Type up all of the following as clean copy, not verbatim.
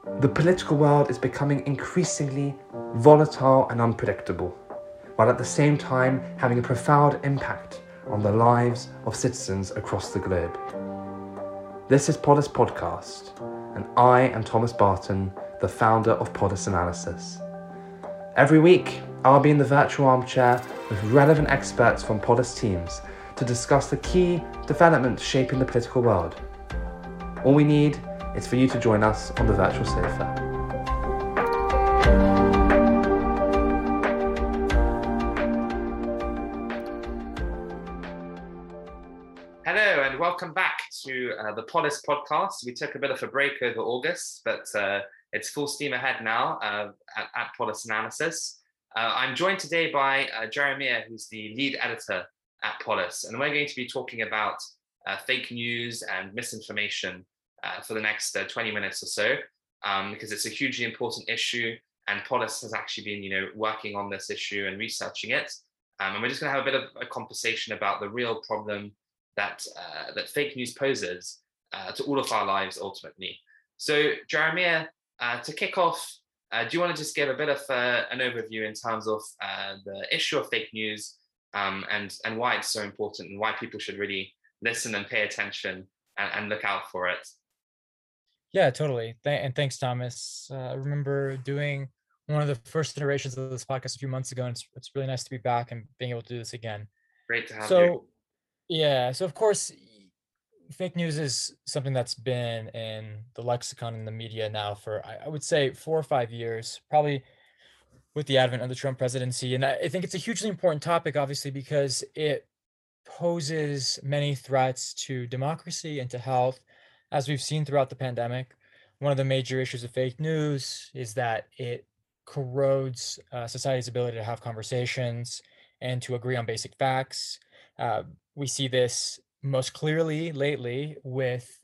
The political world is becoming increasingly volatile and unpredictable, while at the same time having a profound impact on the lives of citizens across the globe. This is Polis Podcast, and I am Thomas Barton, the founder of Polis Analysis. Every week, I'll be in the virtual armchair with relevant experts from Polis teams to discuss the key developments shaping the political world. All we need is for you to join us on the virtual sofa. Hello and welcome back to the Polis Podcast. We took a bit of a break over August, but it's full steam ahead now at Polis Analysis. I'm joined today by Jeremiah, who's the lead editor at Polis, and we're going to be talking about fake news and misinformation for the next 20 minutes or so, because it's a hugely important issue, and Polis has actually been, working on this issue and researching it. And we're just going to have a bit of a conversation about the real problem that fake news poses to all of our lives ultimately. So, Jeremiah, to kick off, do you want to just give a bit of an overview in terms of the issue of fake news and why it's so important and why people should really listen and pay attention and look out for it? Yeah, totally. And thanks, Thomas. I remember doing one of the first iterations of this podcast a few months ago, and it's really nice to be back and being able to do this again. Great to have you. So of course, fake news is something that's been in the lexicon in the media now for, I would say, 4 or 5 years, probably with the advent of the Trump presidency. And I think it's a hugely important topic, obviously, because it poses many threats to democracy and to health. As we've seen throughout the pandemic, one of the major issues of fake news is that it corrodes society's ability to have conversations and to agree on basic facts. We see this most clearly lately with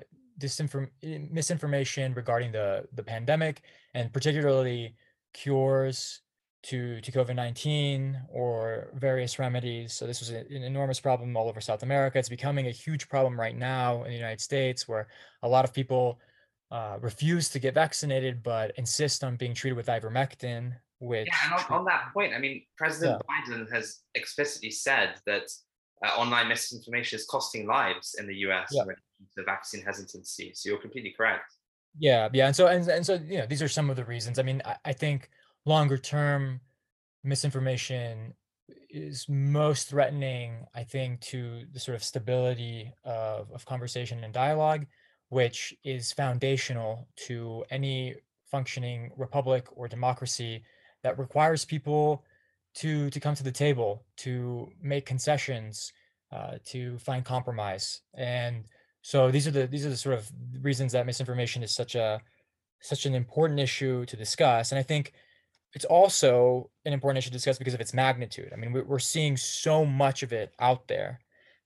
misinformation regarding the pandemic, and particularly cures to COVID-19 or various remedies. So this was an enormous problem all over South America. It's becoming a huge problem right now in the United States, where a lot of people refuse to get vaccinated but insist on being treated with ivermectin. And on that point, President Biden has explicitly said that online misinformation is costing lives in the US when it comes to vaccine hesitancy. So you're completely correct. Yeah. And so these are some of the reasons. I think longer term misinformation is most threatening, I think, to the sort of stability of conversation and dialogue, which is foundational to any functioning republic or democracy that requires people to come to the table, to make concessions, to find compromise. And so these are the sort of reasons that misinformation is such an important issue to discuss. And I think it's also an important issue to discuss because of its magnitude. We're seeing so much of it out there,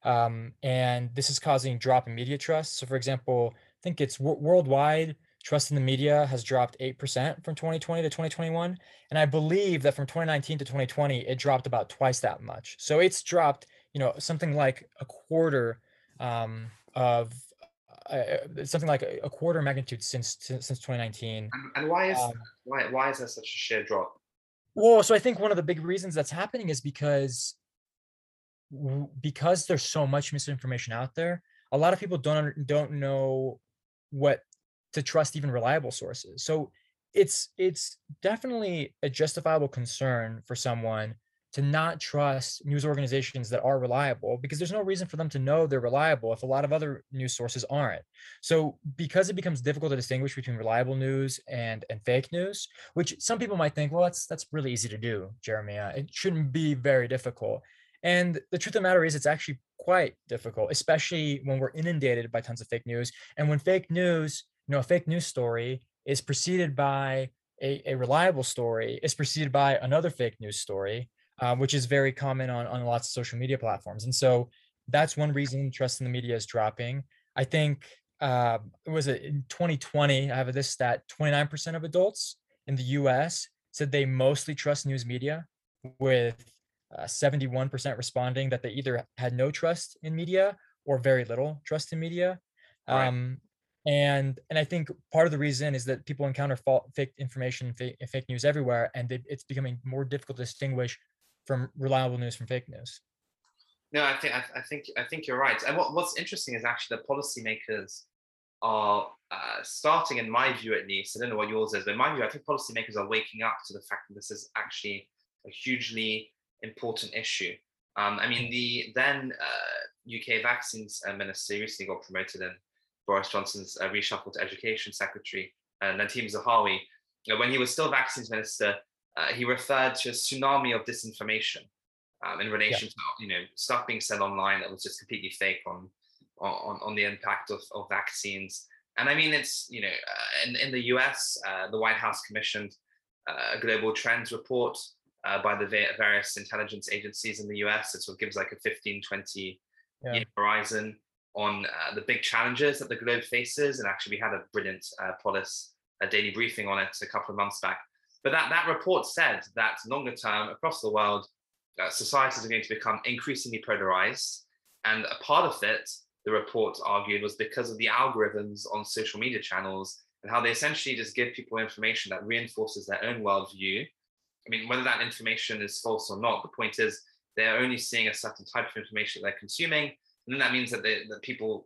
and this is causing drop in media trust. So, for example, I think it's worldwide trust in the media has dropped 8% from 2020 to 2021, and I believe that from 2019 to 2020 it dropped about twice that much. So it's dropped, something like a quarter of something like a quarter magnitude since 2019. And why is there such a sheer drop? Well, so I think one of the big reasons that's happening is because there's so much misinformation out there. A lot of people don't know what to trust, even reliable sources. So it's definitely a justifiable concern for someone to not trust news organizations that are reliable, because there's no reason for them to know they're reliable if a lot of other news sources aren't. So because it becomes difficult to distinguish between reliable news and fake news, which some people might think, well, that's really easy to do, Jeremiah. It shouldn't be very difficult. And the truth of the matter is it's actually quite difficult, especially when we're inundated by tons of fake news. And when fake news, a fake news story is preceded by a reliable story, is preceded by another fake news story, which is very common on lots of social media platforms. And so that's one reason trust in the media is dropping. I think it was in 2020, I have this stat, 29% of adults in the US said they mostly trust news media, with 71% responding that they either had no trust in media or very little trust in media. Right. And I think part of the reason is that people encounter fake information, fake news everywhere, and it's becoming more difficult to distinguish from reliable news from fake news. No, I think you're right. And what's interesting is actually the policymakers are starting, in my view at least, I don't know what yours is, but in my view, I think policymakers are waking up to the fact that this is actually a hugely important issue. I mean, the then UK vaccines minister recently got promoted in Boris Johnson's reshuffled education secretary, Nadeem Zahawi. When he was still vaccines minister, he referred to a tsunami of disinformation in Yeah. relation to stuff being said online that was just completely fake on the impact of vaccines. And I mean, it's in the US, the White House commissioned a global trends report by the various intelligence agencies in the US. It sort of gives like a 15, 20 year horizon on the big challenges that the globe faces. And actually, we had a brilliant Polis daily briefing on it a couple of months back. But that report said that longer term, across the world, societies are going to become increasingly polarized. And a part of it, the report argued, was because of the algorithms on social media channels and how they essentially just give people information that reinforces their own worldview. I mean, whether that information is false or not, the point is they're only seeing a certain type of information that they're consuming. And then that means that that people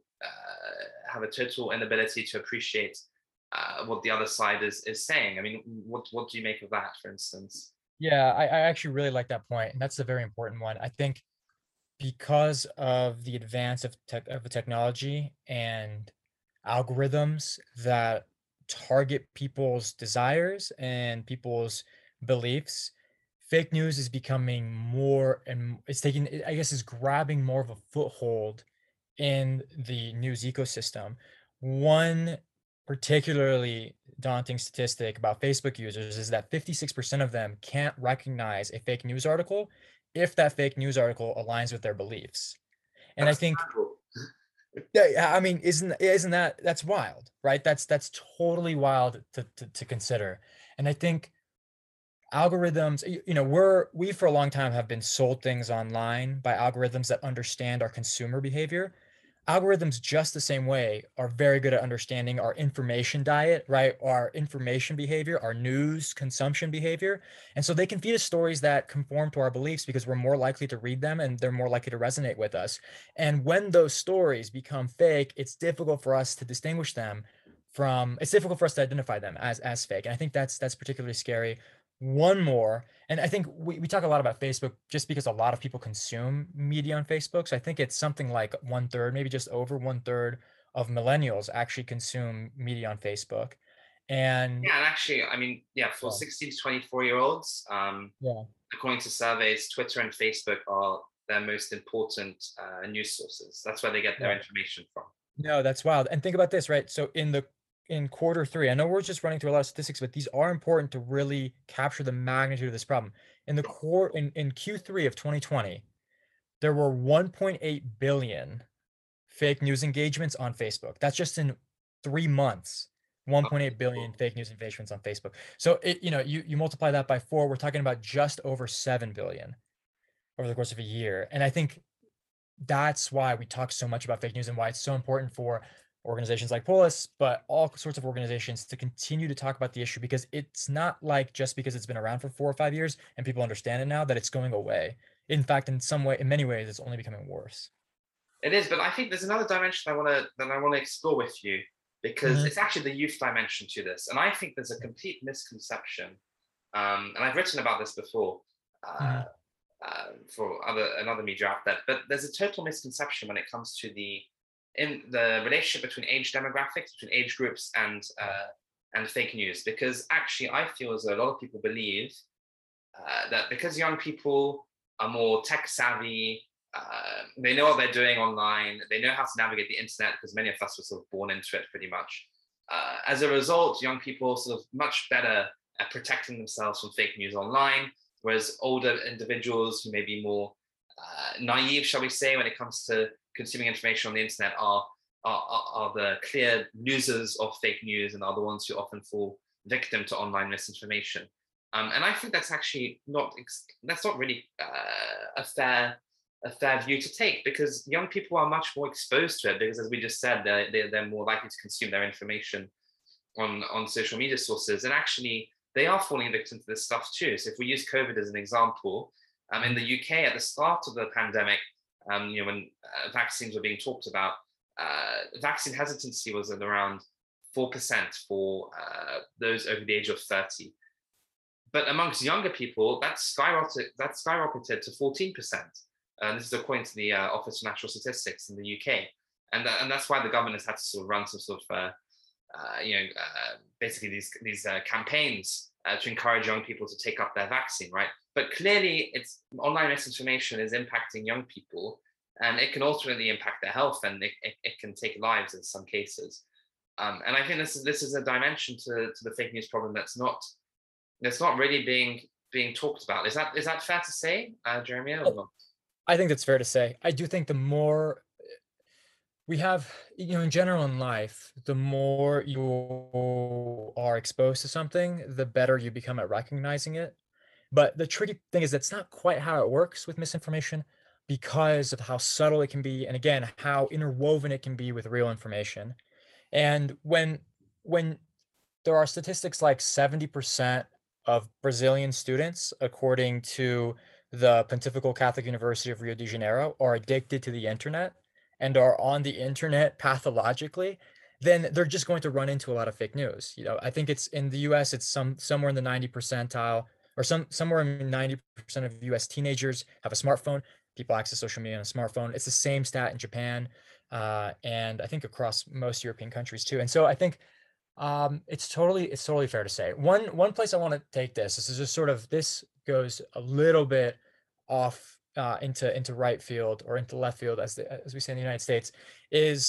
have a total inability to appreciate what the other side is saying. I mean, what do you make of that, for instance? Yeah, I actually really like that point, and that's a very important one. I think because of the advance of technology and algorithms that target people's desires and people's beliefs, fake news is becoming more, and it's taking, I guess, is grabbing more of a foothold in the news ecosystem. One particularly daunting statistic about Facebook users is that 56% of them can't recognize a fake news article if that fake news article aligns with their beliefs. And I That's think, incredible. yeah, I mean, isn't that, that's wild, right? That's totally wild to consider. And I think algorithms, we for a long time have been sold things online by algorithms that understand our consumer behavior. Algorithms, just the same way, are very good at understanding our information diet, right? Our information behavior, our news consumption behavior. And so they can feed us stories that conform to our beliefs because we're more likely to read them and they're more likely to resonate with us. And when those stories become fake, it's difficult for us to distinguish them from, it's difficult for us to identify them as fake. And I think that's particularly scary. One more, and I think we talk a lot about Facebook just because a lot of people consume media on Facebook. So I think it's something like 1/3, maybe just over 1/3 of millennials actually consume media on Facebook. And Yeah, and actually, I mean, yeah, for yeah, 16 to 24-year-olds, yeah, according to surveys, Twitter and Facebook are their most important news sources. That's where they get their yeah. information from. No, that's wild. And think about this, right? So in quarter three, I know we're just running through a lot of statistics, but these are important to really capture the magnitude of this problem. In Q3 of 2020, there were 1.8 billion fake news engagements on Facebook. That's just in 3 months. 1.8 billion fake news engagements on Facebook. So you multiply that by 4, we're talking about just over 7 billion over the course of a year. And I think that's why we talk so much about fake news and why it's so important for organizations like Polis, but all sorts of organizations to continue to talk about the issue, because it's not like just because it's been around for 4 or 5 years and people understand it now that it's going away. In fact, in many ways, it's only becoming worse. It is, but I think there's another dimension I want to explore with you, because Hmm. it's actually the youth dimension to this, and I think there's a complete misconception, and I've written about this before Hmm. for another media outlet, but there's a total misconception when it comes to in the relationship between age demographics, between age groups, and fake news, because actually I feel as though a lot of people believe that because young people are more tech savvy, they know what they're doing online, they know how to navigate the internet, because many of us were sort of born into it pretty much. As a result, young people are sort of much better at protecting themselves from fake news online, whereas older individuals who may be more naive, shall we say, when it comes to consuming information on the internet are the clear losers of fake news and are the ones who often fall victim to online misinformation. And I think that's actually not really a fair a fair view to take, because young people are much more exposed to it, because as we just said, they're more likely to consume their information on social media sources, and actually they are falling victim to this stuff too. So if we use COVID as an example, in the UK at the start of the pandemic, when vaccines were being talked about, vaccine hesitancy was at around 4% for those over the age of 30. But amongst younger people, that skyrocketed to 14%. This is according to the Office for National Statistics in the UK. And that's why the government has had to sort of run some sort of, basically these campaigns to encourage young people to take up their vaccine, right? But clearly, online misinformation is impacting young people, and it can ultimately impact their health, and it can take lives in some cases. And I think this is a dimension to the fake news problem that's not really being talked about. Is that fair to say, Jeremy, or not? I think that's fair to say. I do think the more we have, in general in life, the more you are exposed to something, the better you become at recognizing it. But the tricky thing is that's not quite how it works with misinformation, because of how subtle it can be, and again, how interwoven it can be with real information. And when there are statistics like 70% of Brazilian students, according to the Pontifical Catholic University of Rio de Janeiro, are addicted to the internet and are on the internet pathologically, then they're just going to run into a lot of fake news. I think it's in the US, it's somewhere in the 90 percentile, or somewhere in 90% of US teenagers have a smartphone. People access social media on a smartphone. It's the same stat in Japan, and I think across most European countries too. And so I think it's totally fair to say. One place I want to take this is just sort of, this goes a little bit off into right field, or into left field, as we say in the United States, is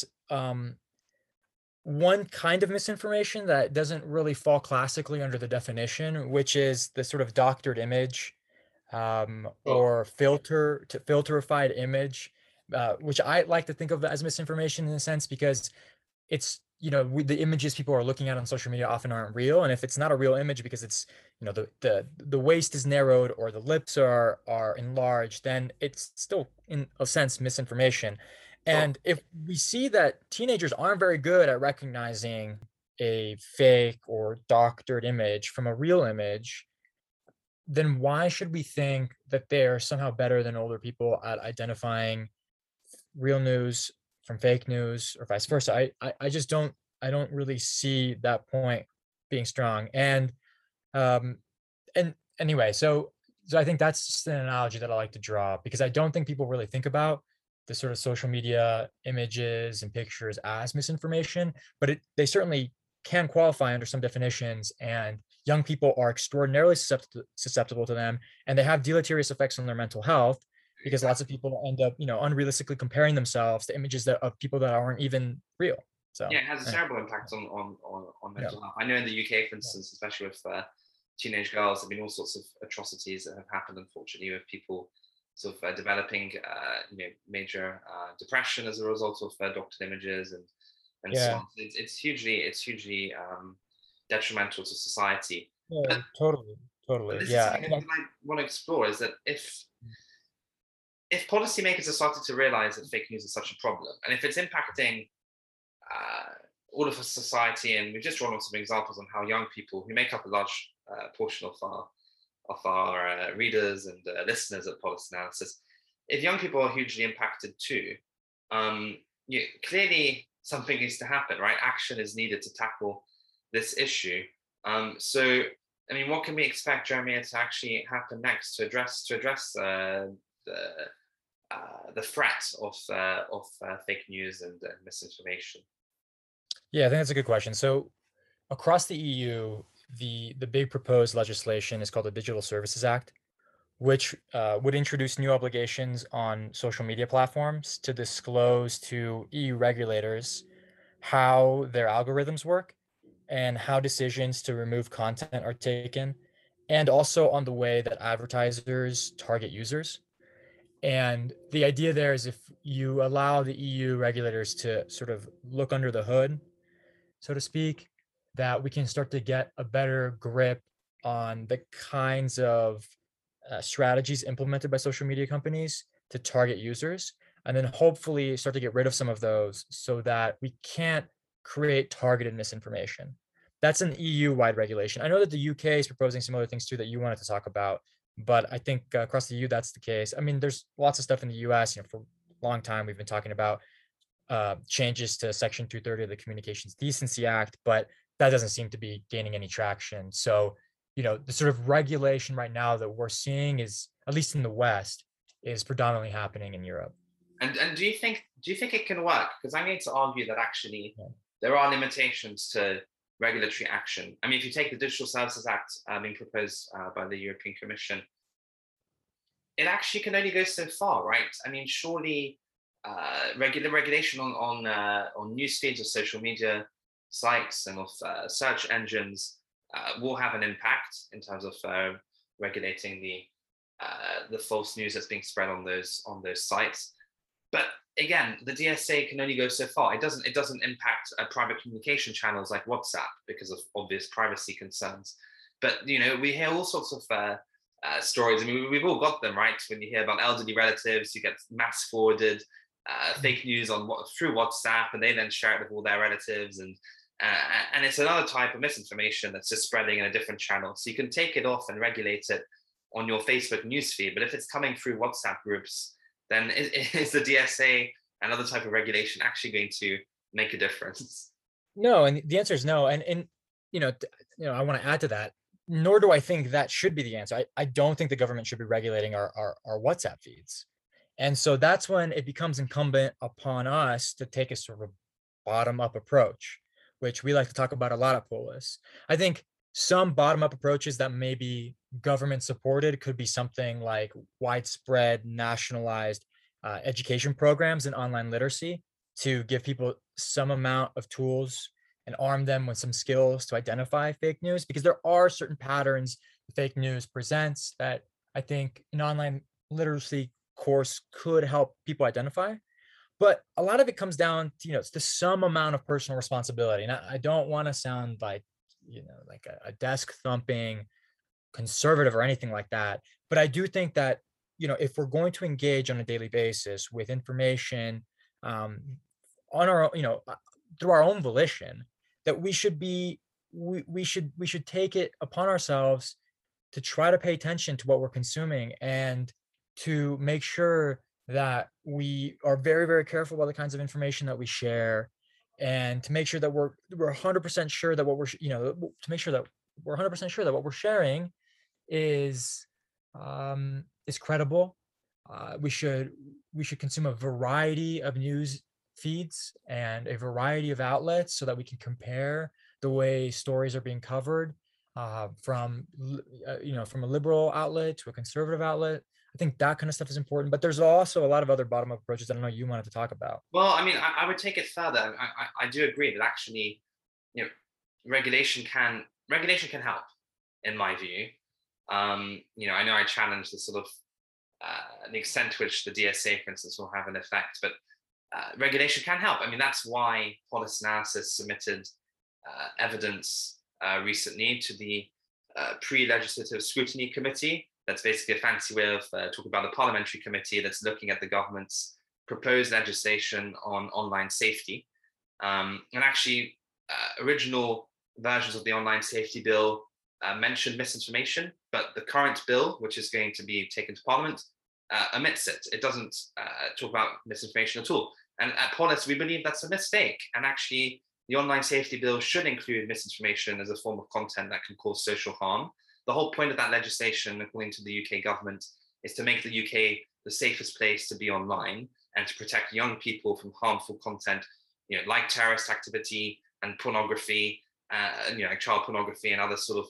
one kind of misinformation that doesn't really fall classically under the definition, which is the sort of doctored image, or filterified image, which I like to think of as misinformation in a sense, because it's, the images people are looking at on social media often aren't real. And if it's not a real image because it's, the waist is narrowed or the lips are enlarged, then it's still in a sense misinformation. And if we see that teenagers aren't very good at recognizing a fake or doctored image from a real image, then why should we think that they're somehow better than older people at identifying real news from fake news, or vice versa? I just don't really see that point being strong. And anyway, so I think that's just an analogy that I like to draw, because I don't think people really think about the sort of social media images and pictures as misinformation, but they certainly can qualify under some definitions, and young people are extraordinarily susceptible to them, and they have deleterious effects on their mental health, because lots of people end up, unrealistically comparing themselves to images of people that aren't even real. So yeah, it has a terrible impact on mental health. I know in the UK, for instance, especially with teenage girls, there have been all sorts of atrocities that have happened, unfortunately, with people sort of developing major depression as a result of doctored images and so on. It's hugely detrimental to society. Yeah, totally. But this is something that I want to explore, is that if policymakers are starting to realize that fake news is such a problem, and if it's impacting all of society, and we've just drawn on some examples on how young people, who make up a large portion of our readers and listeners at Policy Analysis, if young people are hugely impacted too, clearly something needs to happen, right? Action is needed to tackle this issue. So, I mean, what can we expect, Jeremy, to actually happen next to address the threat of fake news and misinformation? Yeah, I think that's a good question. So, across the EU, the big proposed legislation is called the Digital Services Act, which would introduce new obligations on social media platforms to disclose to EU regulators how their algorithms work and how decisions to remove content are taken, and also on the way that advertisers target users. And the idea there is, if you allow the EU regulators to sort of look under the hood, so to speak, that we can start to get a better grip on the kinds of strategies implemented by social media companies to target users, and then hopefully start to get rid of some of those so that we can't create targeted misinformation. That's an EU-wide regulation. I know that the UK is proposing some other things too that you wanted to talk about, but I think across the EU that's the case. I mean, there's lots of stuff in the US. For a long time we've been talking about changes to Section 230 of the Communications Decency Act, but that doesn't seem to be gaining any traction. So, the sort of regulation right now that we're seeing is, at least in the West, is predominantly happening in Europe. And do you think it can work? Because I need to argue that actually there are limitations to regulatory action. I mean, if you take the Digital Services Act being proposed by the European Commission, it actually can only go so far, right? I mean, surely regulation on news feeds of social media sites and of search engines will have an impact in terms of regulating the false news that's being spread on those sites. But again, the DSA can only go so far. It doesn't impact private communication channels like WhatsApp because of obvious privacy concerns. But we hear all sorts of stories. I mean, we've all got them, right? When you hear about elderly relatives who get mass forwarded fake news through WhatsApp, and they then share it with all their relatives, and it's another type of misinformation that's just spreading in a different channel. So you can take it off and regulate it on your Facebook newsfeed, but if it's coming through WhatsApp groups, then is the DSA and other type of regulation actually going to make a difference? No, and the answer is no. And I want to add to that. Nor do I think that should be the answer. I don't think the government should be regulating our WhatsApp feeds. And so that's when it becomes incumbent upon us to take a sort of bottom-up approach, which we like to talk about a lot at Polis. I think some bottom-up approaches that may be government-supported could be something like widespread nationalized education programs in online literacy to give people some amount of tools and arm them with some skills to identify fake news, because there are certain patterns fake news presents that I think an online literacy course could help people identify. But a lot of it comes down to, it's to some amount of personal responsibility. And I don't want to sound like, like a desk thumping conservative or anything like that. But I do think that, if we're going to engage on a daily basis with information on our, through our own volition, that we should take it upon ourselves to try to pay attention to what we're consuming and to make sure that we are very, very careful about the kinds of information that we share, and to make sure that we're 100% sure that what we're, to make sure that we're 100% sure that what we're sharing is credible. We should consume a variety of news feeds and a variety of outlets so that we can compare the way stories are being covered from a liberal outlet to a conservative outlet. I think that kind of stuff is important, but there's also a lot of other bottom-up approaches that I know you wanted to talk about. Well, I mean, I would take it further. I do agree that actually, regulation can help, in my view. I know I challenge the sort of the extent to which the DSA, for instance, will have an effect, but regulation can help. I mean, that's why Polis Analysis submitted evidence recently to the Pre-Legislative Scrutiny Committee. That's basically a fancy way of talking about the parliamentary committee that's looking at the government's proposed legislation on online safety. And actually, original versions of the online safety bill mentioned misinformation, but the current bill, which is going to be taken to Parliament, omits it. It doesn't talk about misinformation at all. And at Polis, we believe that's a mistake. And actually, the online safety bill should include misinformation as a form of content that can cause social harm. The whole point of that legislation, according to the UK government, is to make the UK the safest place to be online and to protect young people from harmful content, like terrorist activity and pornography, like child pornography and other sorts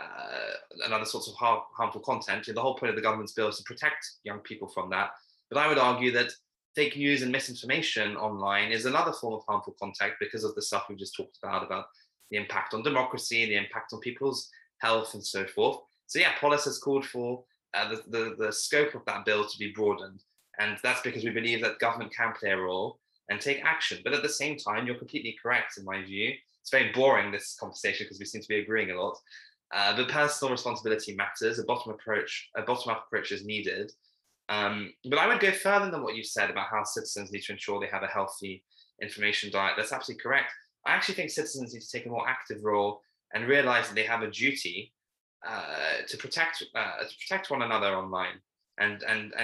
of harmful content. The whole point of the government's bill is to protect young people from that. But I would argue that fake news and misinformation online is another form of harmful content because of the stuff we just talked about the impact on democracy, the impact on people's health, and so forth. So yeah, Polis has called for the scope of that bill to be broadened. And that's because we believe that government can play a role and take action. But at the same time, you're completely correct in my view. It's very boring, this conversation, because we seem to be agreeing a lot. But personal responsibility matters. A bottom-up approach is needed. But I would go further than what you said about how citizens need to ensure they have a healthy information diet. That's absolutely correct. I actually think citizens need to take a more active role and realize that they have a duty to protect one another online. And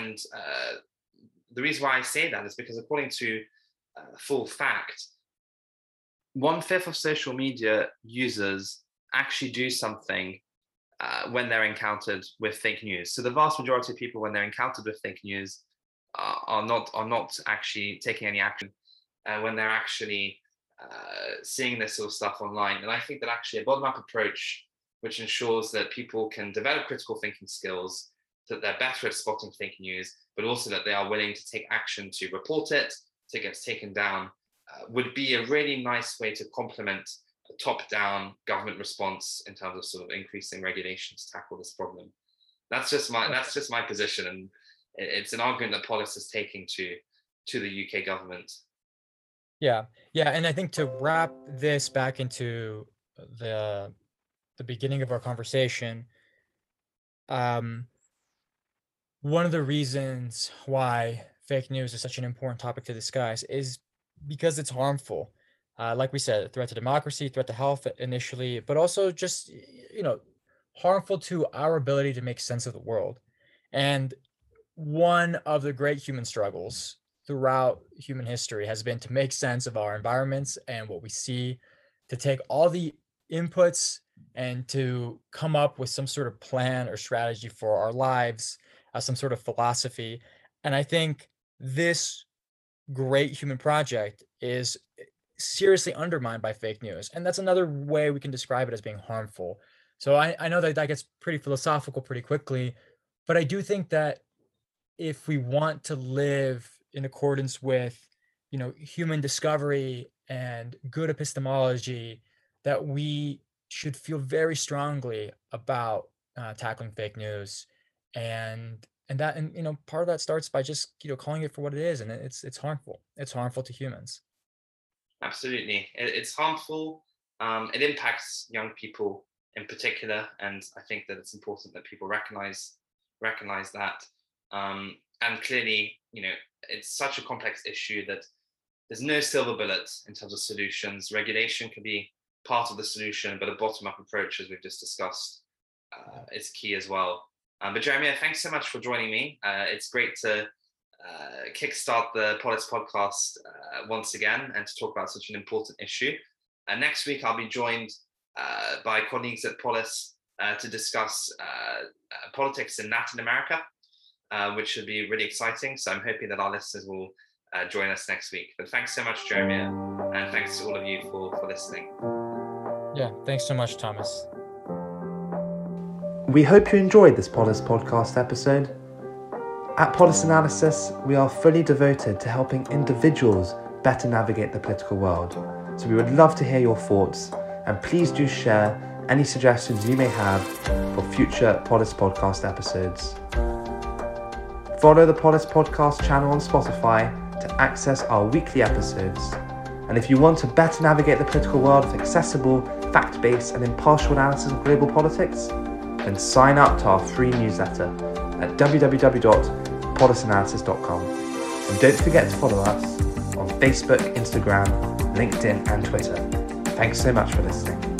the reason why I say that is because according to Full Fact, 1/5 of social media users actually do something when they're encountered with fake news. So the vast majority of people, when they're encountered with fake news, are not actually taking any action when they're actually seeing this sort of stuff online. And I think that actually a bottom-up approach, which ensures that people can develop critical thinking skills, that they're better at spotting fake news, but also that they are willing to take action to report it, to get taken down, would be a really nice way to complement a top-down government response in terms of sort of increasing regulations to tackle this problem. That's just my position, and it's an argument that Polis is taking to the UK government. Yeah, and I think to wrap this back into the beginning of our conversation, one of the reasons why fake news is such an important topic to discuss is because it's harmful. Like we said, a threat to democracy, threat to health initially, but also just, harmful to our ability to make sense of the world. And one of the great human struggles throughout human history has been to make sense of our environments and what we see, to take all the inputs and to come up with some sort of plan or strategy for our lives, some sort of philosophy. And I think this great human project is seriously undermined by fake news. And that's another way we can describe it as being harmful. So I know that gets pretty philosophical pretty quickly, but I do think that if we want to live in accordance with, human discovery and good epistemology, that we should feel very strongly about tackling fake news, and part of that starts by just calling it for what it is, and it's harmful. It's harmful to humans. Absolutely, it's harmful. It impacts young people in particular, and I think that it's important that people recognize that. And clearly, it's such a complex issue that there's no silver bullet in terms of solutions. Regulation can be part of the solution, but a bottom-up approach, as we've just discussed, is key as well. But Jeremiah, thanks so much for joining me. It's great to kickstart the Polis podcast once again and to talk about such an important issue. Next week, I'll be joined by colleagues at Polis to discuss politics in Latin America, which should be really exciting. So I'm hoping that our listeners will join us next week. But thanks so much, Jeremiah, and thanks to all of you for listening. Yeah, thanks so much, Thomas. We hope you enjoyed this Polis podcast episode. At Polis Analysis, we are fully devoted to helping individuals better navigate the political world. So we would love to hear your thoughts, and please do share any suggestions you may have for future Polis podcast episodes. Follow the Polis podcast channel on Spotify to access our weekly episodes. And if you want to better navigate the political world with accessible, fact-based and impartial analysis of global politics, then sign up to our free newsletter at www.polisanalysis.com. And don't forget to follow us on Facebook, Instagram, LinkedIn and Twitter. Thanks so much for listening.